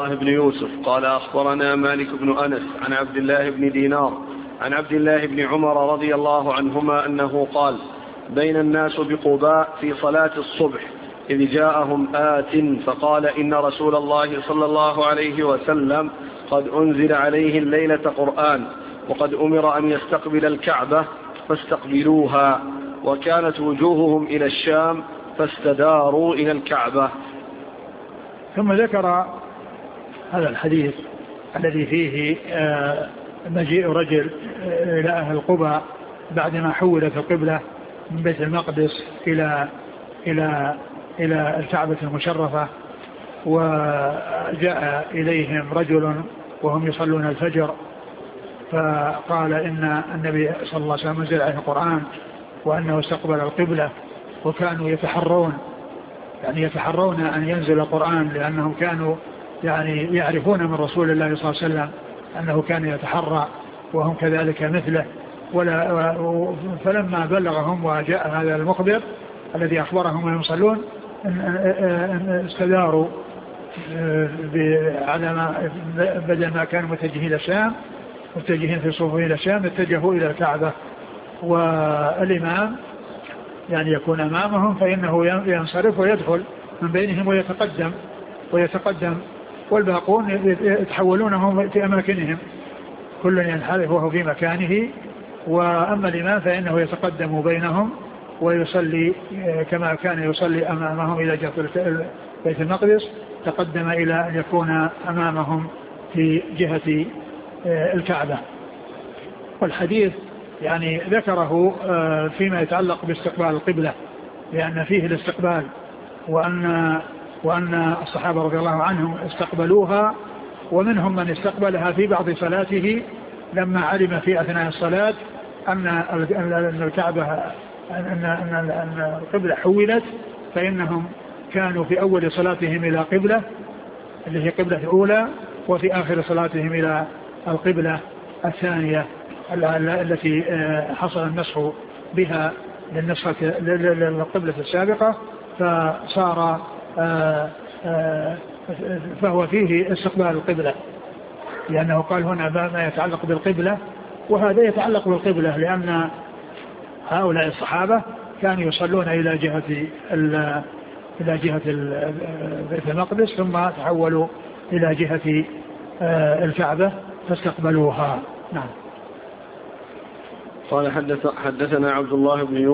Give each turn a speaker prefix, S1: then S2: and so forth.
S1: الله بن يوسف قال أخبرنا مالك بن أنس عن عبد الله بن دينار عن عبد الله بن عمر رضي الله عنهما أنه قال بين الناس بقباء في صلاة الصبح إذ جاءهم آت فقال إن رسول الله صلى الله عليه وسلم قد أنزل عليه الليلة قرآن وقد أمر أن يستقبل الكعبة فاستقبلوها وكانت وجوههم إلى الشام فاستداروا إلى الكعبة.
S2: ثم ذكر هذا الحديث الذي فيه مجيء رجل إلى أهل قباء بعدما حولت القبلة من بيت المقدس إلى الكعبة المشرفة، وجاء إليهم رجل وهم يصلون الفجر فقال إن النبي صلى الله عليه وسلم نزل عليه القرآن وأنه استقبل القبلة، وكانوا يتحرون أن ينزل القرآن لأنهم كانوا يعرفون من رسول الله صلى الله عليه وسلم أنه كان يتحرى وهم كذلك مثله. فلما بلغهم وجاء هذا المخبر الذي أخبرهم أنهم يصلون استداروا على ما بدل ما كانوا متجهين إلى الشام متجهين في صفوف إلى الشام اتجهوا إلى الكعبة، والإمام يكون أمامهم فإنه ينصرف ويدخل من بينهم ويتقدم والباقون يتحولونهم في أماكنهم، كل ينحرف وهو في مكانه، وأما الإمام فإنه يتقدم بينهم ويصلي كما كان يصلي أمامهم إلى جهة بيت المقدس، تقدم إلى أن يكون أمامهم في جهة الكعبة. والحديث ذكره فيما يتعلق باستقبال القبلة لأن فيه الاستقبال، وأن الصحابة رضي الله عنهم استقبلوها، ومنهم من استقبلها في بعض صلاته لما علم في أثناء الصلاة أن الكعبة أن القبلة حولت، فإنهم كانوا في أول صلاتهم إلى قبلة اللي هي قبلة الأولى، وفي آخر صلاتهم إلى القبلة الثانية التي حصل النسخ بها للقبلة السابقة، فصار فهو فيه استقبال القبلة، لأنه قال هنا ما يتعلق بالقبلة، وهذا يتعلق بالقبلة لأن هؤلاء الصحابة كانوا يصلون إلى جهة بيت المقدس ثم تحولوا إلى جهة الكعبة فاستقبلوها. نعم.
S1: قال حدثنا عبد الله بن